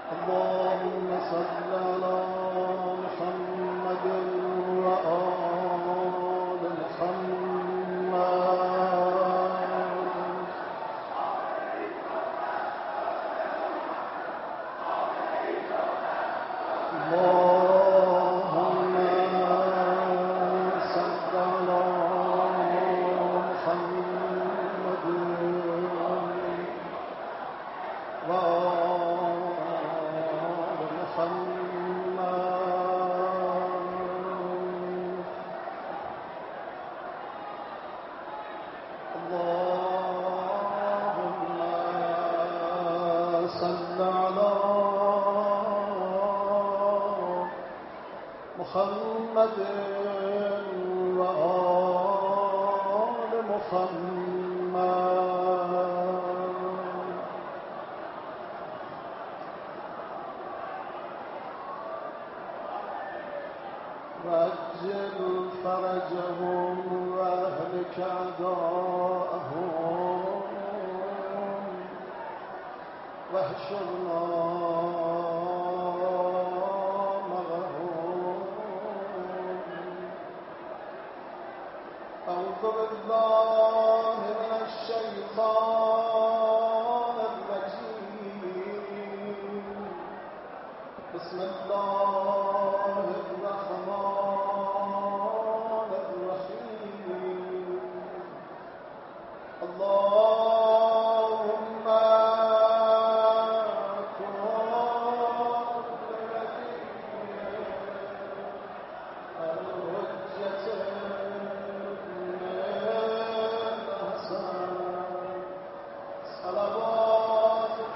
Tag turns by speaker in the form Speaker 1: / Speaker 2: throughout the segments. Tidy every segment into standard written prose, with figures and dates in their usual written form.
Speaker 1: اللهم صل على محمد وآل محمد. اللهم صل على محمد وآل محمد. اللهم صل على محمد وآل محمد. وعجل فرجهم وأهلك أعداءهم واحشرنا معهم. أعوذ بالله من الشيطان الرجيم. بسم الله الرحمن الرحيم. اللهم كن لنبيك الحجة من الحسن صلواتك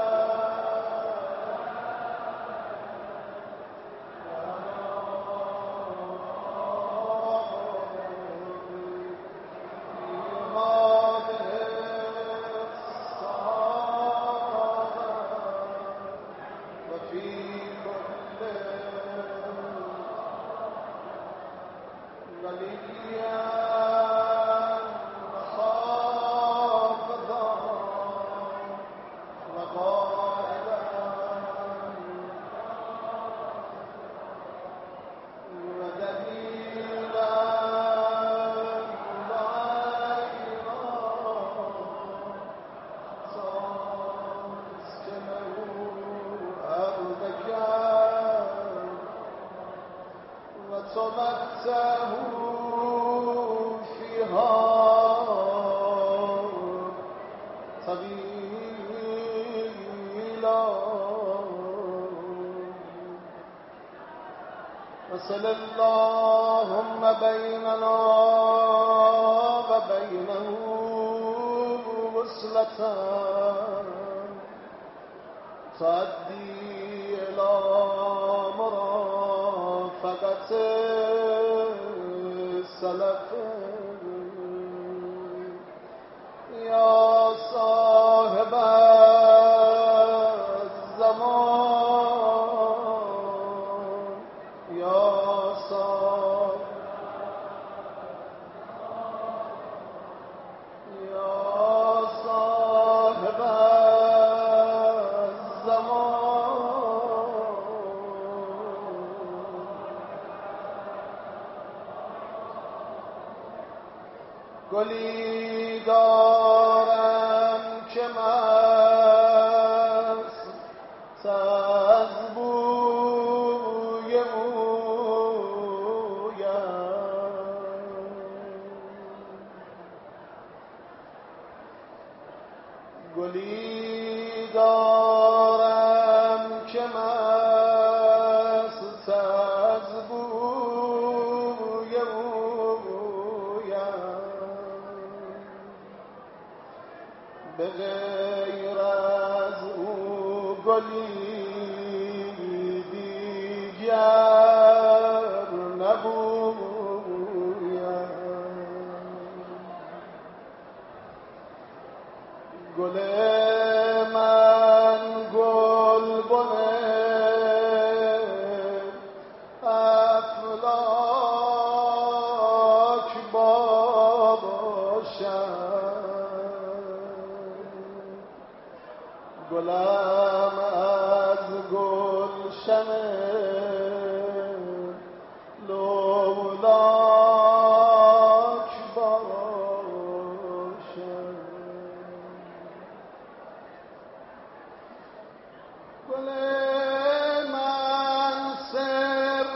Speaker 1: وتمتعه فيها طويلا وصل اللهم بيننا وبينه وصلة تؤدي إلى مرافقة السلف. يا صاحب الزمان يا صاحب گلی دارم که مست از بوی مویم. گلی دارم که مست از بوی به غیر از او گلی دیگر نبویم. گل من گلبن افلاک باشد. گلم گلشن لولاک باشد. گل من سر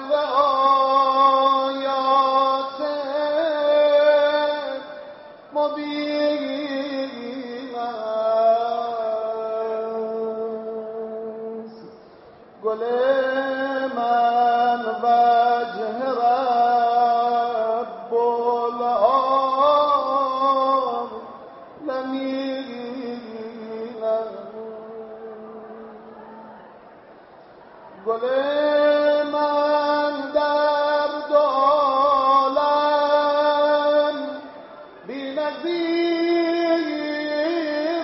Speaker 1: آیات مبین است. گل من وجه رب العالمین است. گل من در دو عالم بی‌نظیر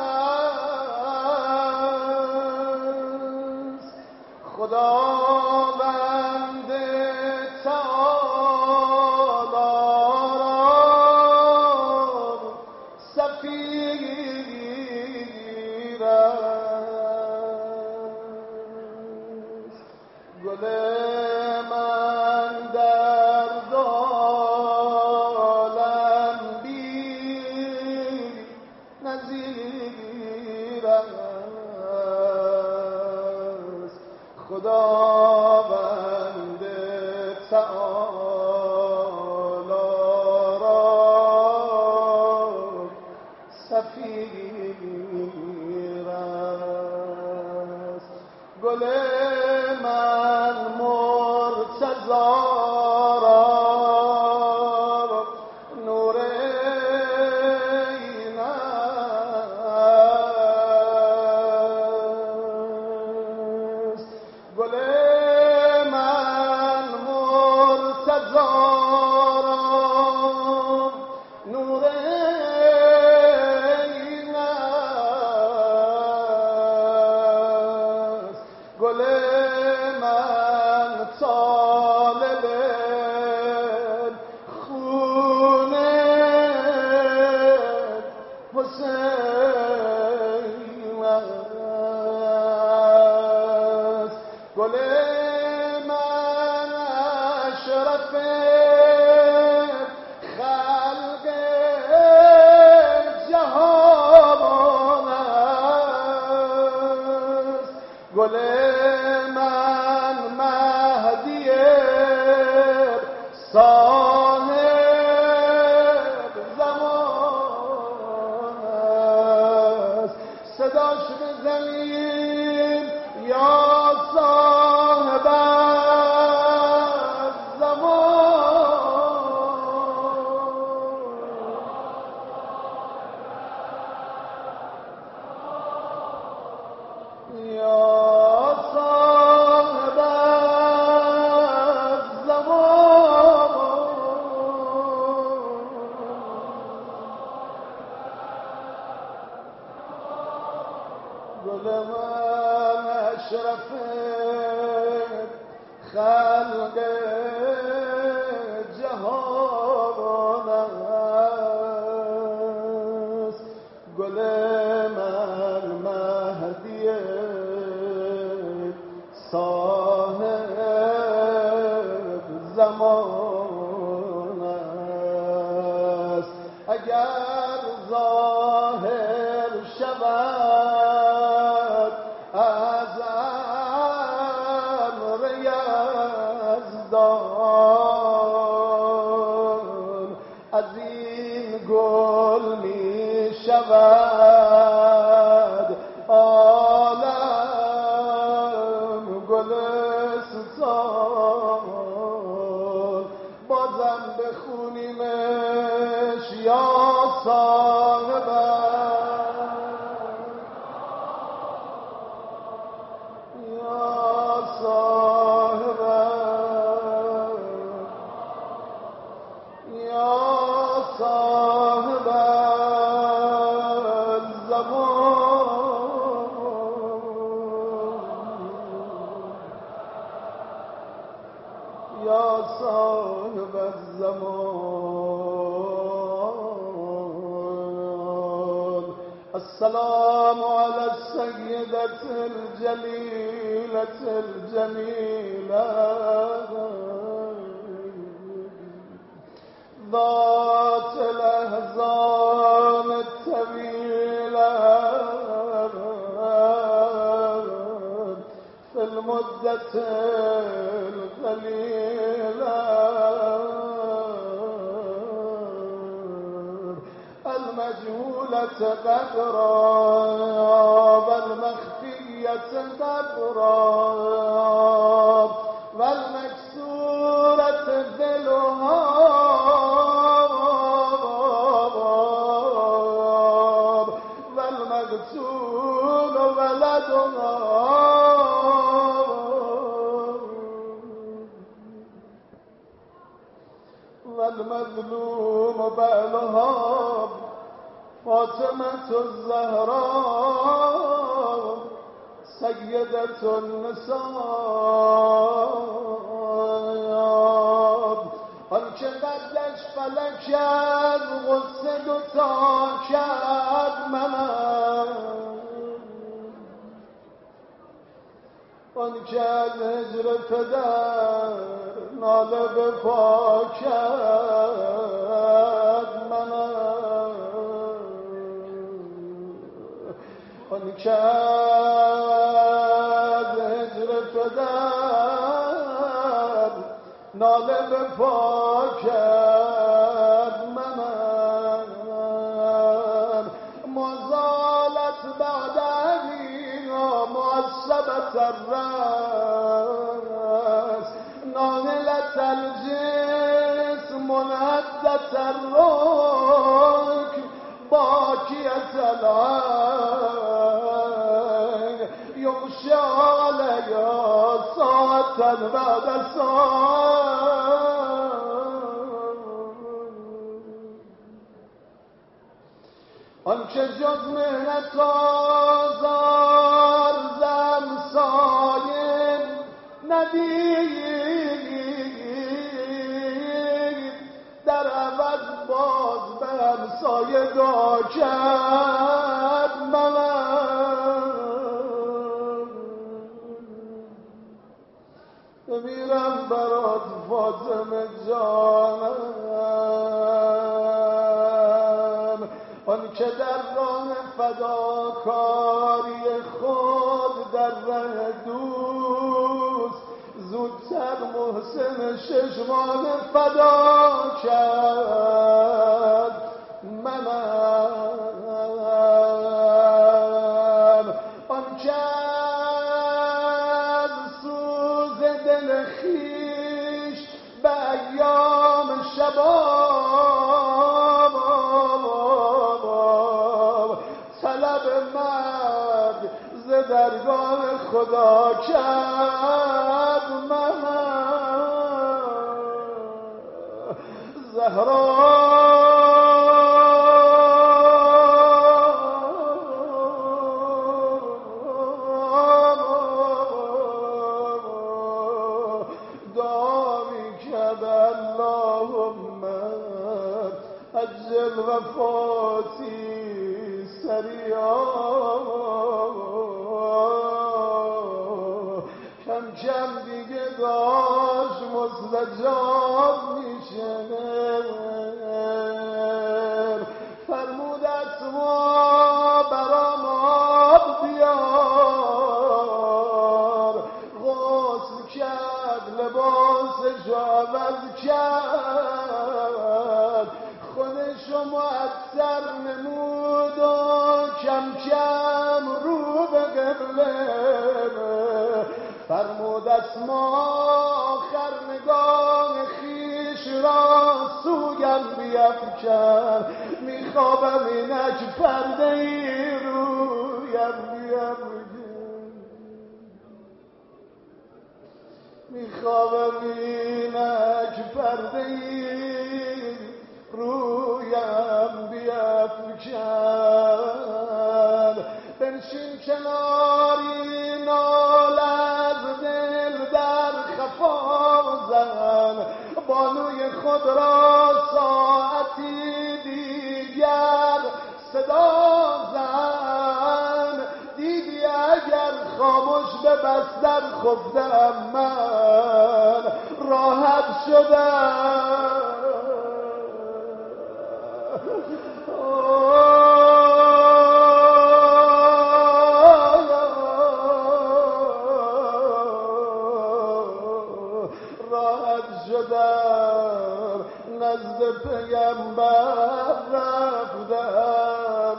Speaker 1: است. خداوند تعالی را سفیر است. گل من در دو عالم بی‌نظیر است. خداوند تعالی را سفیر است. گل من مرتضی را نور عین است. گل من مرتضی را نور عین است. گل من طالب خون حسین است. گل من اشرف خلق جهان است. گل من مهدی صاحب زمان است. صداش بزنیم یا صاحب الزمان. یا صاحب الزمان. گل من اشرف خلق جهان است. گل من مهدی صاحب زمان است. اگر ظاهر شود از امر یزدان از این گل می شود عالم گلستان. بازم بخونیمش یا صاحب یا صاحب یا صاحب الزمان. یا صاحب الزمان. السلام على السيدة الجليلة الجميلة ذات الأحزان الطويلة في المدة القليلة المجهولة قدرا والمخفية قدرا والمكسورة ذلها والمقتول ولدها والمظلوم بعلها فاطمة الزهراء سيدة النساء آنچه قدش فلک کرد غصه دوتا کرد منم آنچه از هجر پدر ناله به پا کرد منم آنچه از هجر پدر ناله به پا کرد منم مازالت بعد علینا معصبت الرأس ناهلت الجسم منهدت الركب باكية العين يغشى عليها ساعة بعد ساعة آنچه جز مهنت آزار زمسایم ندید در عوض باز به همسایه دعا کرد منم بمیرم برات فاطمه جانم آن که در راه فداکاری خود در ره دوست زودتر محسن ششمان فدا کرد منم آن که از سوز دل خویش به ایام شباب طلب مرگ ز درگاه خدا کرد منم زهرا عجل وفاتی سریعا کم کم دیگه داشت مستجاب میشه فرمود اسما برام آب بیار غسل کرد لباسش عوض کرد خودشو معطر نمود و کم کم رو به قبله فرمود اسما آخر نگاه خویش را سویم بیفکن میخوابم اینک پرده ای رویم بیفکن میخوابم اینک پرده ای رویم بیفکن بنشین کناری نال از دل در خفا زن بانوی خود را ساعتی دیگر صدا زن باش به بستر خفتم من راحت شدم نزد پیغمبر رفتم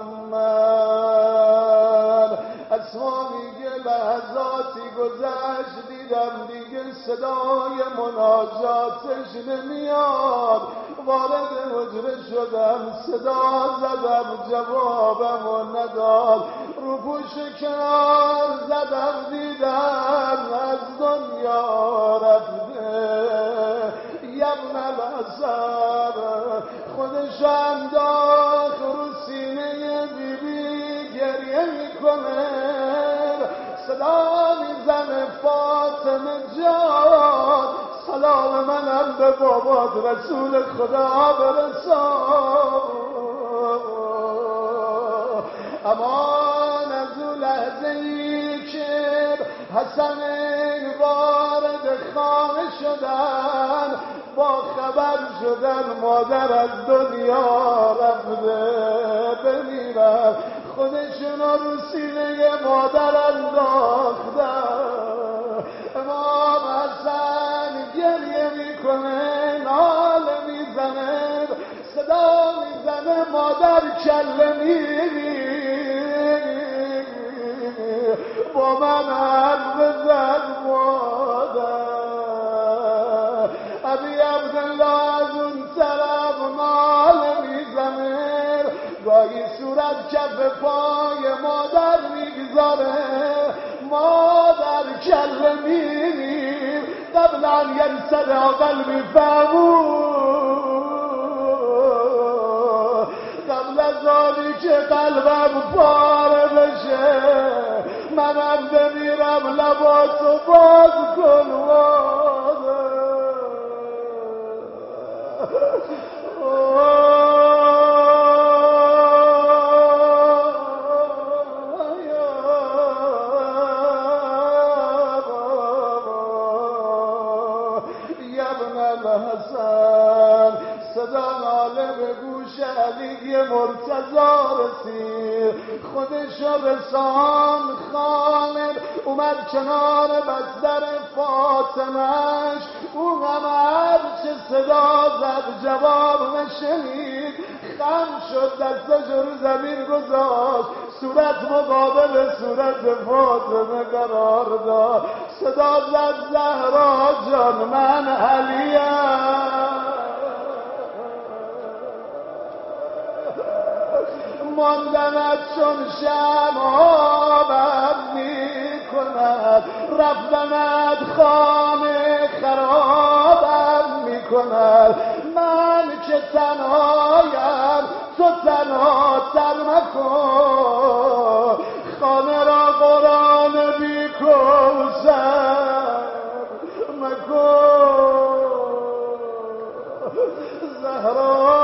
Speaker 1: من اسما میگه لحظاتی گذشت دیدم دیگه صدای مناجاتش نمیاد وارد حجره شدم صدا زدم جوابم و نداد رو پوش کنار زدم دیدم از دنیا رفته ابن الحسن خودش انداخت رو سینه بیبی گریه میکنه صدا میزنه فاطمه جان سلام منم به بابات رسول خدا برسان امان از اون لحظه ای که حسن وارد خانه شدن با خبر شدن مادر از دنیا رفته بمیرن خودشون رو سینه مادر انداختن امام حسن گریه میکنه ناله میزنه صدا میزنه مادر کلمی با من حرف بزن مادر ابی عبدالله از اون طرف ناله میزنه گاهی صورت کف پای مادر میگذاره مادر کلمی قبل ان ینسد قلبی فمون قبل از آنی که قلبم پاره بشه منم بمیرم لباسو باز کن صدا ناله به گوش علی مرتضی رسید خودش رسان خانه اومد کنار بستر فاطمهش اون هم هرچه صدا زد جواب نشنید خم شد دستش رو زمین گذاشت صورت مقابل صورت فاطمه قرار داد صدا زد زهرا جان من علیم ماندنت چون شمعابم میکند رفتنت خانه خرابم میکند من که تنهایم تو تنها تر مکن خانه را قرآن بی کوثر مکن زهرا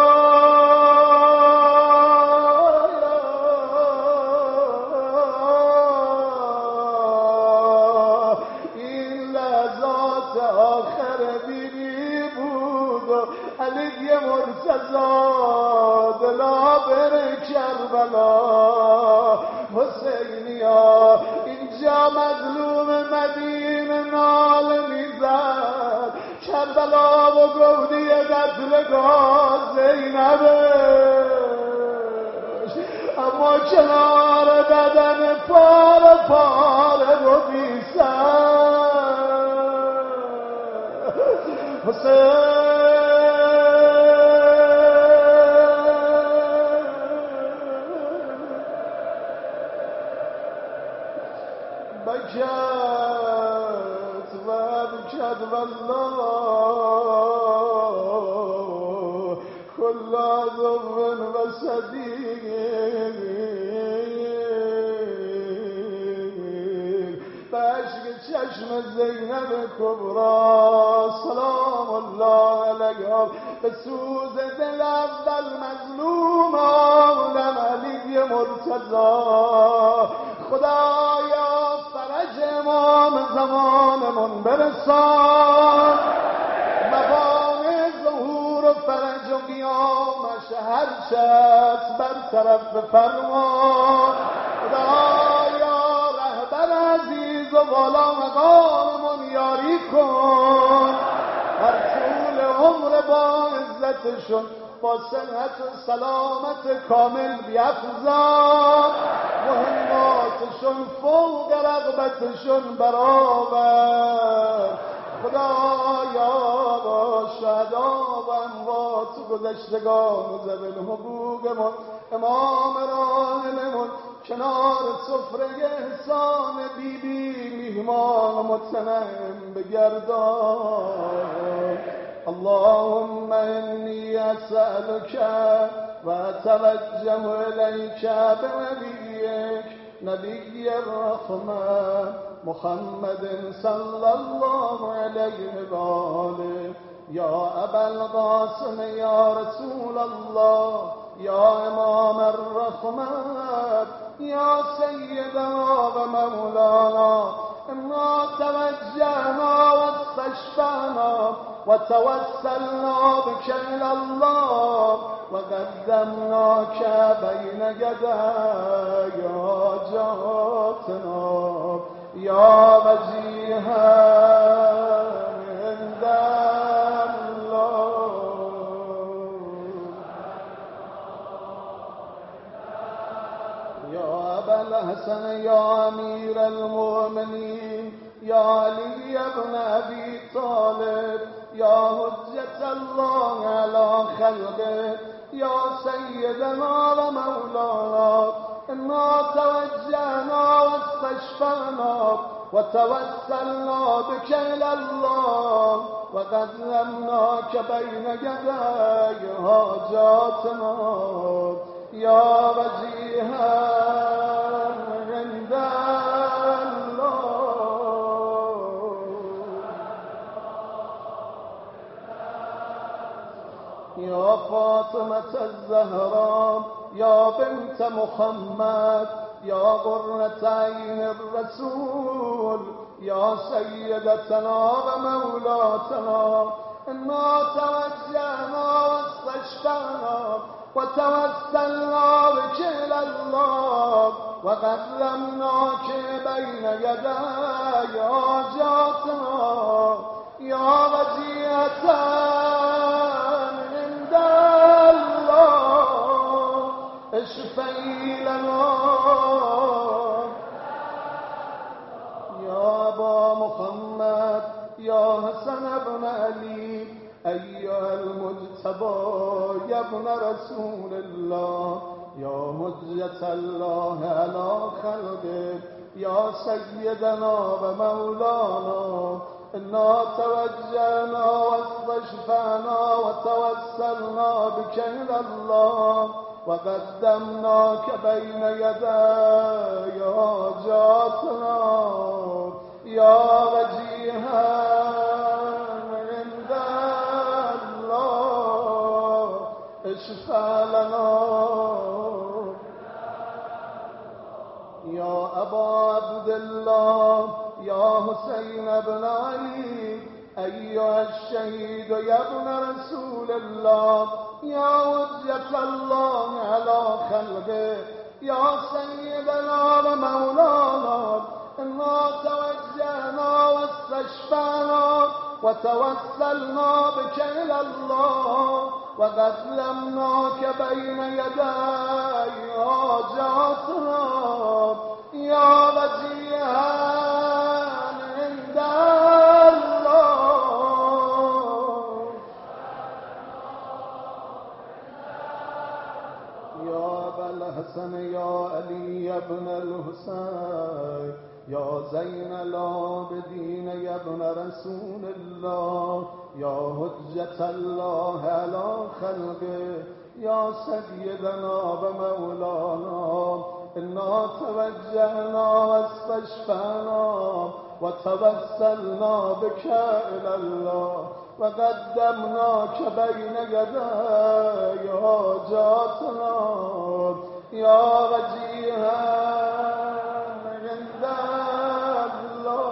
Speaker 1: علی مرتضی دلا بر کربلا حسینیا اینجا مظلوم مدینه ناله میزد کربلا و گودی قتلگاه زینبش اما کنار بدن پاره پاره و بی سر حسین بكت وابكت والله كل عذب وصديق باشق چشم زینب کبرا سلام الله علیها به سوز دل اول مظلوم عالم علی مرتضی خدایا فرج امام زمانمون برسان، زبان ظهور و فرج و قیامش هر شخص بر طرف بفرمان. خدایا رهبر عزیز و والا مقاممون یاری کن، هر طول عمر با عزتشون با صحت و سلامت کامل بیفزا، مهماتشون فوق رغبتشون برابر. خدایا با شهدا و اموات گذشتگان و ذوی الحقوقمون، امام راحلمون کنار سفره احسان بیبی میهمان و متنعم بگردان. اللهم إني أسألك وأتوجه إليك بنبيك نبي الرحمة محمد صلى الله عليه وآله. يا أبا القاسم يا رسول الله، يا إمام الرحمة، يا سيدنا ومولانا، إنا توجهنا واستشفعنا وتوسلنا بك إلى الله وقدمناك بين يدي حاجاتنا يا وجيها عند الله. يا أبا الحسن يا أمير المؤمنين، يا علي بن أبي طالب، يا حجة الله على خلقه، يا سيدنا ومولانا، إنا توجهنا واستشفعنا وتوسلنا بك إلى الله وقدمناك بين يدي حاجاتنا يا وجيها عند يا فاطمة الزهراء، يا بنت محمد، يا قرة عين الرسول، يا سيدتنا ومولاتنا، إنا توجهنا واستشفعنا وتوسلنا بك إلى الله وقدمناك بين يدي حاجاتنا يا وجيهة اشفعي لنا يا أبا محمد، يا حسن بن علي، أيها المجتبى يا ابن رسول الله، يا حجة الله على خلقه، يا سيدنا ومولانا، إنا توجهنا واستشفعنا وتوسلنا بك إلى الله وقدمناك بين يدي حاجاتنا يا وجيها عند الله اشفع لنا يا أبا عبد الله، يا حسين بن علي، أيها الشهيد يا ابن رسول الله، يا حجة الله على خلقه، يا سيدنا ومولانا، إنا توجهنا واستشفعنا وتوسلنا بك إلى الله وقدمناك بين يدي حاجاتنا يا وجيها عند الحسن يا علي بن الحسين، يا زين العابدين يا ابن رسول الله، يا حجة الله على خلقه، يا سيدنا ومولانا، إنا توجهنا واستشفعنا وتوسلنا بك إلى الله وقدمناك بين يدي حاجاتنا يا وجيها عند الله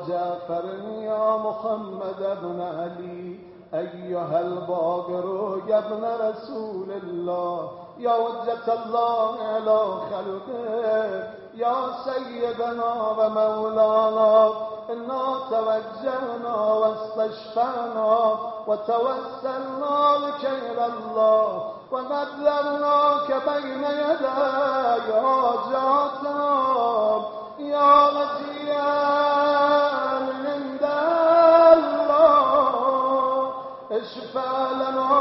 Speaker 1: جعفر يا محمد ابن علي أيها الباقر يا ابن رسول الله يا حجة الله على خلقه يا سيدنا ومولانا إنا توجهنا واستشفعنا وتوسلنا بك إلى الله وقدمناك بين يدي حاجاتنا يا وجيها من عند الله اشفع لنا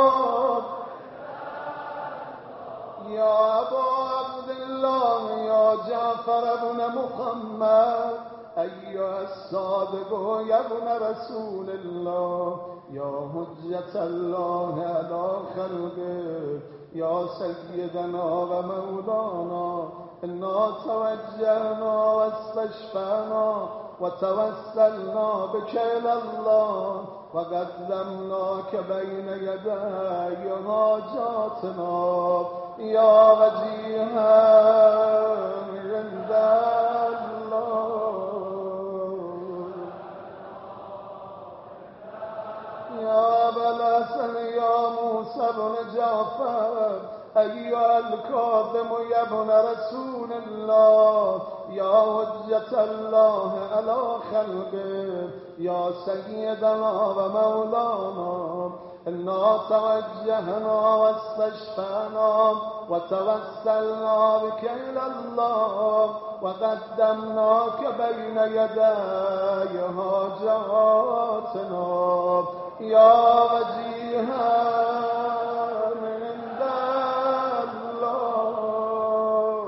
Speaker 1: يا أبا عبد الله يا جعفر بن محمد أيها الصادق يا ابن رسول الله يا حجة الله على خلقه يا سيدنا ومولانا إنا توجهنا واستشفعنا وتوسلنا بك إلى الله وقدمناك بين يدي حاجاتنا يا وجيها من عند يا أبا الحسن يا موسى بن جعفر أيها الكاظم يا ابن رسول الله يا حجة الله على خلقه يا سيدنا ومولانا إنا توجهنا واستشفعنا وتوسلنا بك إلى الله وقدمناك بين يدي حاجاتنا يا وجيها من عند الله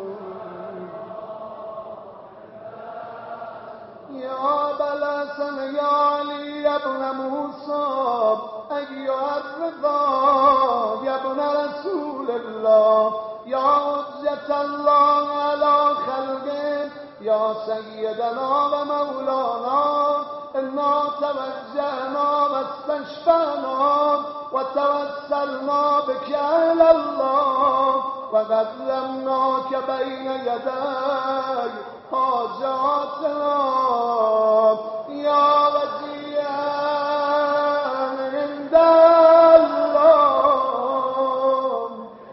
Speaker 1: يا أبا الحسن يا علي بن موسى أيها الرضا يا ابن رسول الله يا حجة الله على خلقه يا سيدنا ومولانا إنا توجهنا واستشفعنا وتوسلنا بك إلى الله وقدمناك بين يدي حاجاتنا يا وجيها من عند الله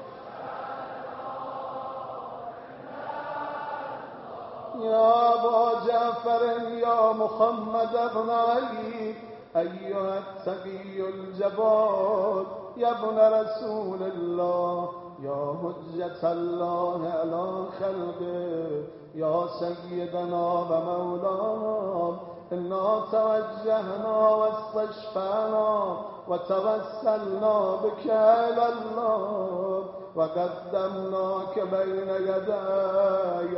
Speaker 1: يا أبا جعفر يا محمد بن علي أيها التقي الجبار يا ابن رسول الله يا حجة الله على خلقه يا سيدنا ومولانا إنا توجهنا واستشفعنا وتوسلنا بك إلى الله وقدمناك بين يدي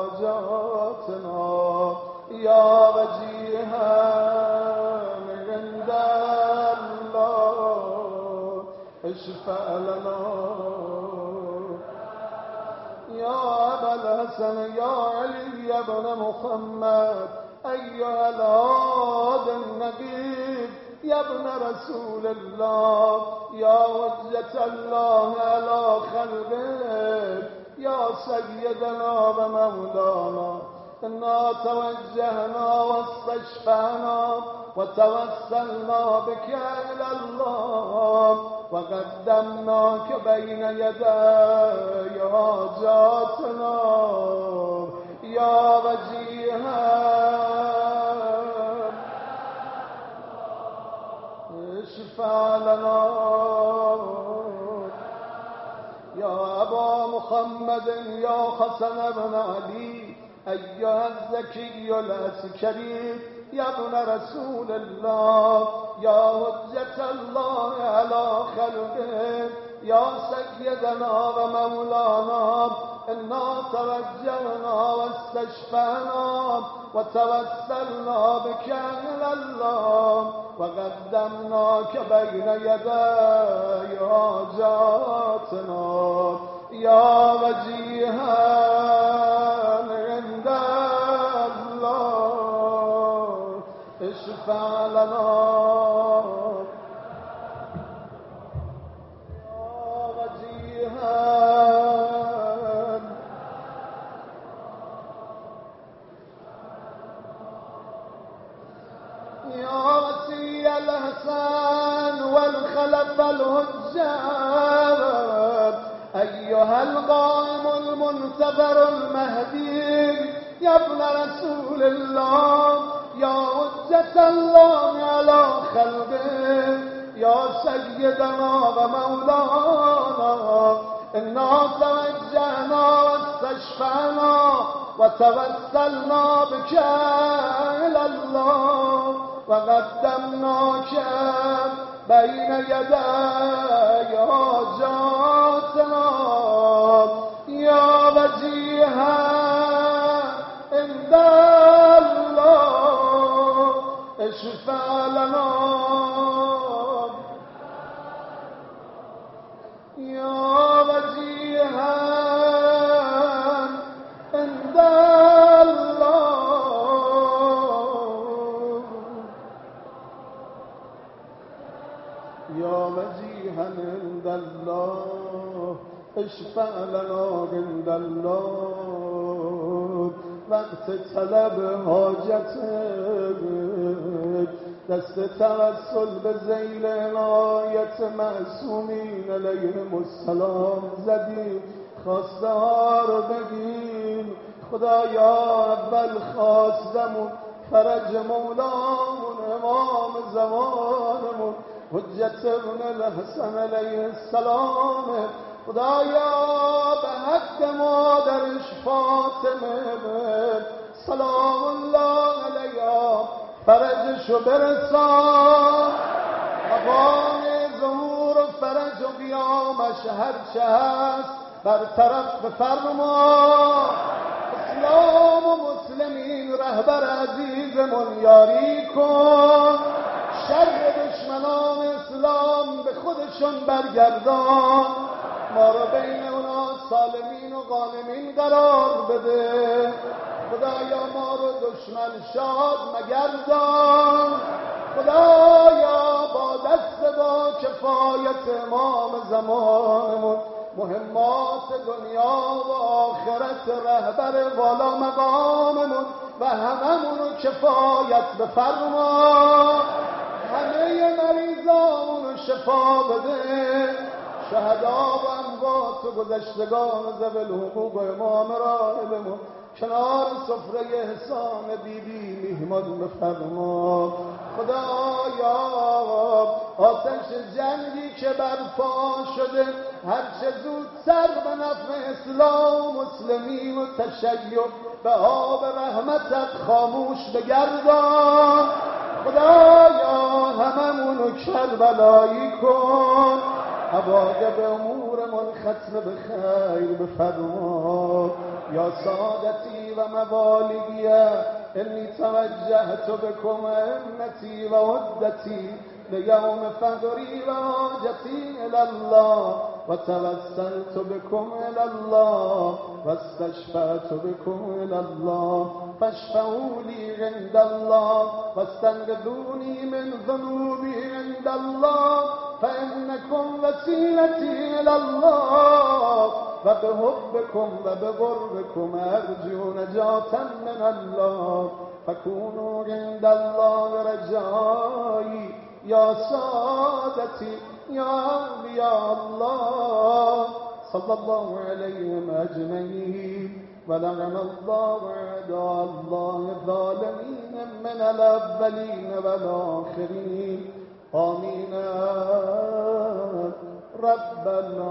Speaker 1: حاجاتنا يا وجيها من عند الله اشفع لنا يا أبا الحسن يا علي بن محمد أيها الهادي النبي يا ابن رسول الله يا حجة الله على خلقه يا سيدنا ومولانا إنا توجهنا واستشفعنا وتوسلنا بك إلى الله وقدمناك بين يدي حاجاتنا يا وجيها اشفع لنا يا أبا محمد يا حسن بن علي أيها الزكي العسكري يا ابن رسول الله يا حجة الله على خلقه يا سيدنا ومولانا إنا توجهنا واستشفعنا وتوسلنا بك إلى الله وقدمناك بين يدي حاجاتنا يا وجيها عند الله اشفع لنا يا وجيها أيها القائم المنتظر المهدي يا ابن رسول الله يا حجة الله على خلقه يا سيدنا ومولانا إنا توجهنا واستشفعنا وتوسلنا بك إلى الله وقدمناك بين يدي حاجاتنا يا وجيها عند الله اشفع لنا يا وجيها عند الله يا وجيها عند الله اشفع لنا عند الله وقت طلب حاجتك دست توسل به ذیل عنایت معصومین علیهم السلام زدیم خواسته ها رو بگیم خدایا اول خواستمون فرج مولامون امام زمانمون حجت ابن الحسن علیه السلام خدایا به حق مادرش فاطمه سلام الله علیها فرجشو برسان مقام ظهور و فرج و قیامش هرچه هست برطرف بفرما اسلام و مسلمین رهبر عزیزمون یاری کن شر دشمنان اسلام به خودشون برگردان ما رو بین اونا سالمین و غانمین قرار بده خدایا ما رو دشمن شاد مگردان خدایا با دست با کفایت امام زمانمون مهمات دنیا و آخرت رهبر والا مقاممون و هممون رو کفایت بفرما همه مریضامون رو شفا بده شهدا و اموات و گذشتگان ذوی الحقوق و امام راحلمون کنار سفره احسان بیبی میهمان بفرما خدایا آتش جنگی که برپا شده هرچه زودتر به نفع اسلام و مسلمین و تشیع به آب رحمتت خاموش بگردان خدایا هممونو کربلایی کن عواقب امورمون ختم به خیر بفرما یا سادتی و موالیگی انی توجهت بکم امتی و عدتی لیوم فقری و حاجتی الالله و توسلت بکم الالله و استشفعت بکم الالله فاشفعوا لی عند الله و استنقذونی من ذنوبی عند الله فإنكم وسيلتي إلى الله وبحبكم وبقربكم أرجو نجاة من الله فكونوا عند الله رجائي يا سادتي يا أولياء الله صلى الله عليهم أجمعين ولعن الله أعداء الله الظالمين من الأولين والآخرين آمين رب العالمين